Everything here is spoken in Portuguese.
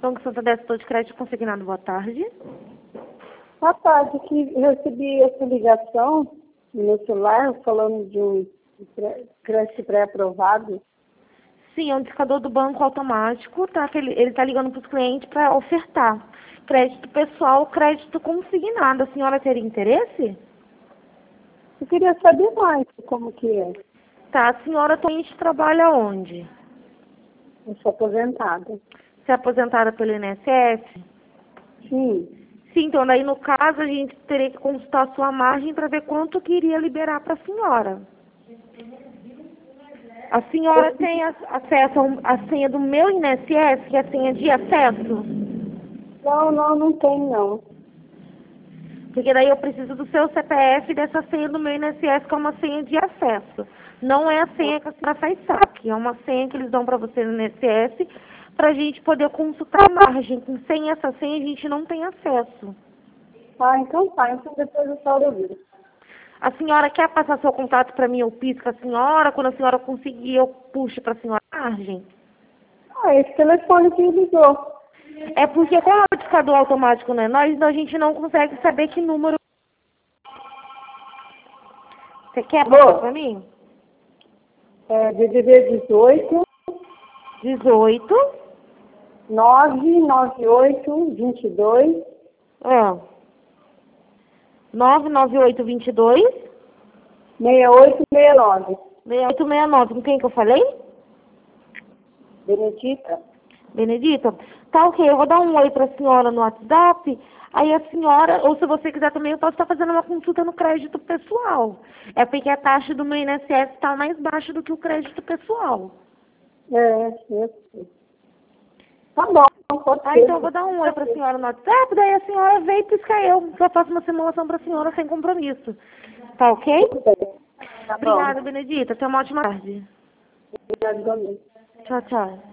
Banco Santander, setor de crédito consignado, boa tarde. Boa tarde, que eu recebi essa ligação no meu celular falando de um crédito pré-aprovado. Sim, é um indicador do banco automático, tá? Que ele está ligando para os clientes para ofertar crédito pessoal, crédito consignado. A senhora teria interesse? Eu queria saber mais como que é. Tá, a senhora atualmente trabalha onde? Eu sou aposentada. Você é aposentada pelo INSS? Sim. Sim, então daí no caso a gente teria que consultar a sua margem para ver quanto que iria liberar para a senhora. A senhora tem acesso à senha do meu INSS, que é a senha de acesso? Não tem não. Porque daí eu preciso do seu CPF e dessa senha do meu INSS, que é uma senha de acesso. Não é a senha que a senhora faz saque, é uma senha que eles dão para você no INSS para a gente poder consultar a margem. Sem essa senha a gente não tem acesso. Ah, então tá. Então depois eu falo ouvir. A senhora quer passar seu contato para mim, eu pisco a senhora, quando a senhora conseguir eu puxo para a senhora a margem? Ah, esse telefone que ligou. É porque como o indicador automático não é nós, então a gente não consegue saber que número. Você quer passar para mim? É DDD 18 18. 998 22 99822 6869. 6869. Com quem que eu falei? Benedita? Benedita? Tá ok, eu vou dar um oi pra senhora no WhatsApp. Aí a senhora, ou se você quiser também, eu posso estar fazendo uma consulta no crédito pessoal. É porque a taxa do meu INSS está mais baixa do que o crédito pessoal. Eu sei. Tá bom, pode ser. Então eu vou dar um oi pra senhora no WhatsApp, daí a senhora vem e pisca eu. Só faço uma simulação pra senhora sem compromisso. Tá ok? Tá bom. Obrigada, Benedita. Tenha uma ótima tarde. Obrigada, igualmente. Tchau, tchau.